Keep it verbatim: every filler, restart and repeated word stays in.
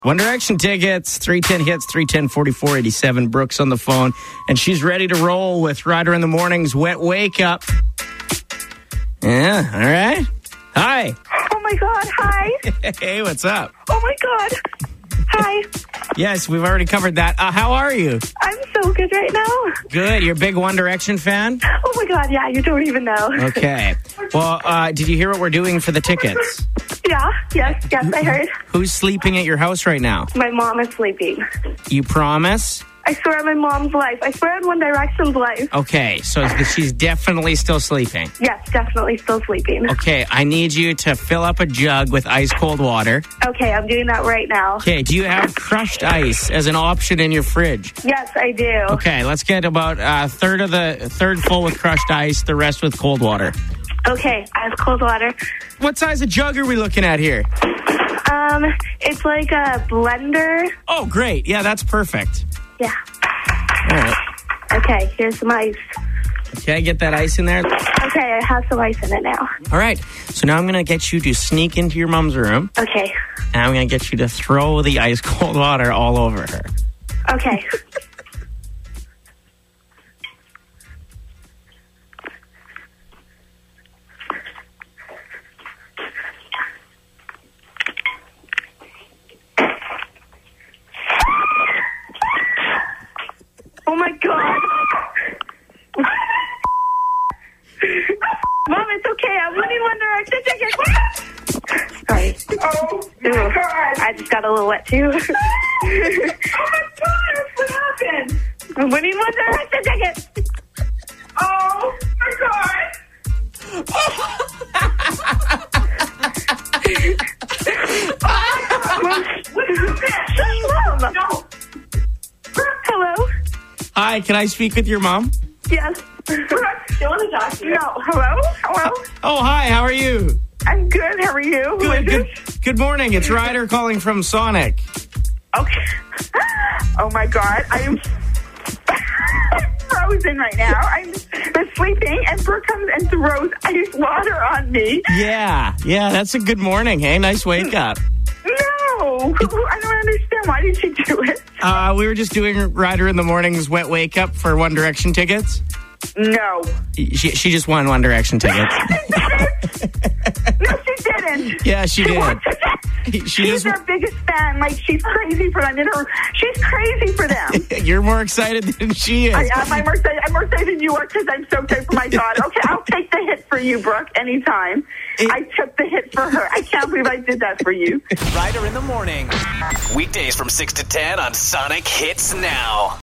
One Direction tickets, three ten hits, three ten, forty-four eighty-seven. Brooke's on the phone, and she's ready to roll with Ryder in the Morning's Wet Wake Up. Yeah, all right. Hi. Oh, my God. Hi. Hey, what's up? Oh, my God. Hi. Yes, we've already covered that. Uh, how are you? I'm so good right now. Good. You're a big One Direction fan? Oh, my God. Yeah, you don't even know. Okay. Well, uh, did you hear what we're doing for the tickets? Yeah. Yes. Yes, I heard. Who's sleeping at your house right now? My mom is sleeping. You promise? I swear on my mom's life. I swear on One Direction's life. Okay, so she's definitely still sleeping. Yes, definitely still sleeping. Okay, I need you to fill up a jug with ice cold water. Okay, I'm doing that right now. Okay, do you have crushed ice as an option in your fridge? Yes, I do. Okay, let's get about a third of the third full with crushed ice, the rest with cold water. Okay, I have cold water. What size of jug are we looking at here? Um, it's like a blender. Oh, great. Yeah, that's perfect. Yeah. All right. Okay, here's some ice. Okay, get that ice in there. Okay, I have some ice in it now. All right. So now I'm going to get you to sneak into your mom's room. Okay. And I'm going to get you to throw the ice cold water all over her. Okay. Oh, my God. Mom, it's okay. I'm winning One Direction tickets. Sorry. Oh, my God. I just got a little wet, too. Oh, my God. What happened? I'm winning One Direction tickets. Oh, my God. Mom, What is this? Mom. No. Hello? Hi, can I speak with your mom? Yes. Do you want to talk to you? No. Hello? Hello? Oh, hi, how are you? I'm good. How are you? Who Good, is good, this? good morning. It's Ryder calling from Sonic. Okay. Oh, my God. I am frozen right now. I'm been sleeping, and Brooke comes and throws ice water on me. Yeah, yeah, that's a good morning. Hey, nice wake up. No. I don't understand. Why did you do it? Uh, we were just doing Ryder in the Morning's Wet Wake Up for One Direction tickets. No. She, she just won One Direction tickets. No, she didn't. Yeah, she did. wants it. She She's just- their biggest fan. Like, she's crazy for them. In her, she's crazy for them. You're more excited than she is. I am. I'm more excited, I'm more excited than you are because I'm so excited for my daughter. Okay, I'll take the hit for you, Brooke, anytime. It- I took the hit for her. I can't believe I did that for you. Ryder in the Morning. Weekdays from six to ten on Sonic Hits Now.